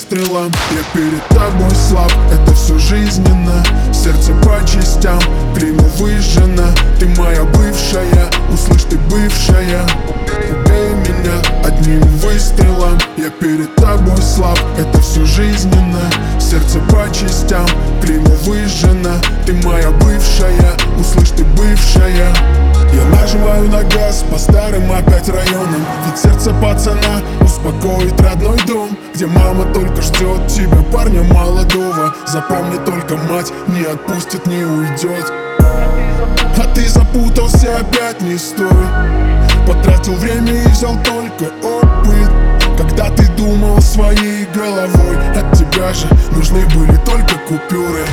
выстрелом. Я перед тобой слаб, это все жизненно. Сердце по частям, клеймо выжжено. Ты моя бывшая, услышь, ты бывшая. Убей меня одним выстрелом. Я перед тобой слаб, это все жизненно. Сердце по частям, клеймо выжжено. Ты моя бывшая, услышь, ты бывшая. Я нажимаю на газ по старым опять районам. Ведь сердце пацана успокоит родной дом, где мама только ждет тебя, парня молодого. Запомни, только мать не отпустит, не уйдет. А ты запутался, опять не стой. Потратил время и взял только опыт. Когда ты думал своей головой, от тебя же нужны были только купюры.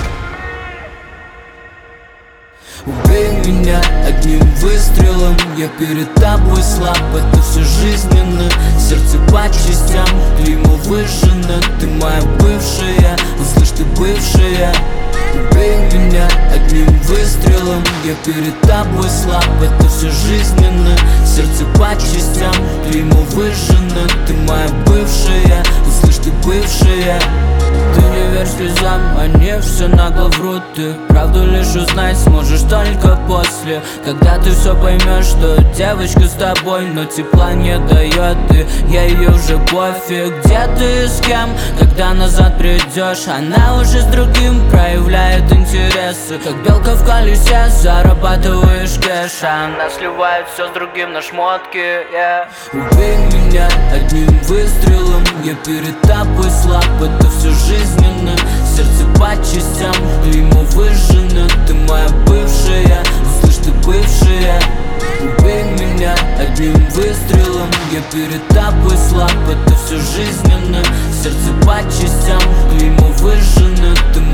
Убей меня одним выстрелом. Я перед тобой слаб, это все жизненно. Сердце по частям, клеймо выжжено. Ты моя бывшая, услышь, ты бывшая. Убей меня одним выстрелом. Я перед тобой слаб, это все жизненно. Сердце по частям, клеймо выжжено. Ты моя бывшая, услышь, ты бывшая. Ты не верь слезам, они все нагло врут. Ты правду лишь узнать сможешь только после, когда ты все поймешь, что девочка с тобой, но тепла не дает. И ей уже пофиг, где ты и с кем. Когда назад придешь, она уже с другим проявляет интересы. Как белка в колесе, зарабатываешь кэш, а она сливает все с другим на шмотки, yeah. Убей меня одним выстрелом. Я перед тобой слаб, это все жизненно. Сердце по частям, клеймо выжжено. Ты моя бывшая, услышь, ты бывшая. Убей меня одним выстрелом. Я перед тобой слаб, это все жизненно. Сердце по частям, клеймо выжжено. Ты